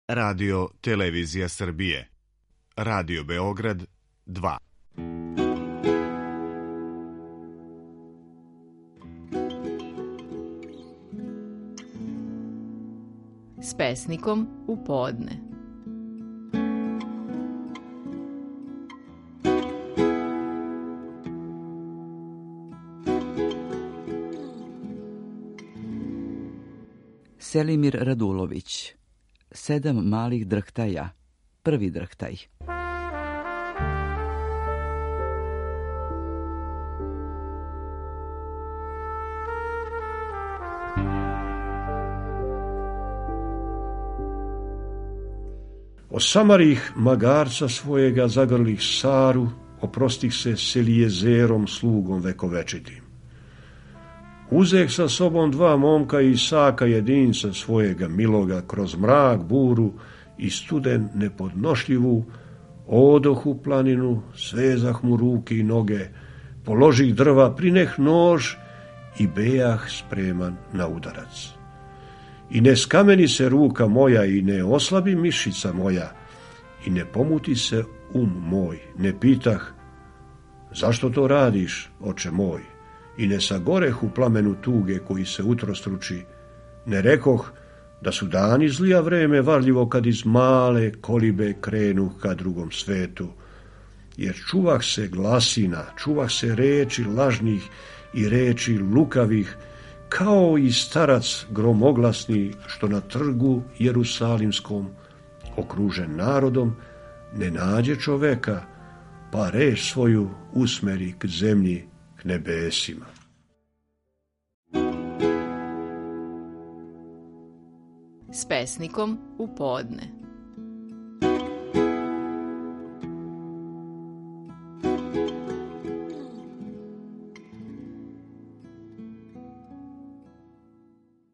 Radio Televizija Srbije. Radio Beograd 2. S pesnikom u podne. Selimir Radulović. 7 malih drhtaja. Prvi drhtaj. Osamarih magarca svojega, zagrlih Saru, oprostih se s Elijezerom, slugom vekovečitim. Uzeh sa sobom 2 momka i Isaka jedinca svojega miloga, kroz mrak, buru i studen nepodnošljivu, odoh u planinu, svezah mu ruke i noge, položih drva, prineh nož i bejah spreman na udarac. I ne skameni se ruka moja i ne oslabi mišica moja i ne pomuti se moj, ne pitah, zašto to radiš, oče moj? I ne sagoreh u plamenu tuge koji se utrostruči, ne rekoh da su dani zlija vreme varljivo kad iz male kolibe krenu ka drugom svetu, jer čuvah se glasina, čuvah se reči lažnih i reči lukavih, kao i starac gromoglasni što na trgu Jerusalimskom, okružen narodom, ne nađe čoveka, pa reč svoju usmeri k zemlji, k nebesima. S pesnikom u podne.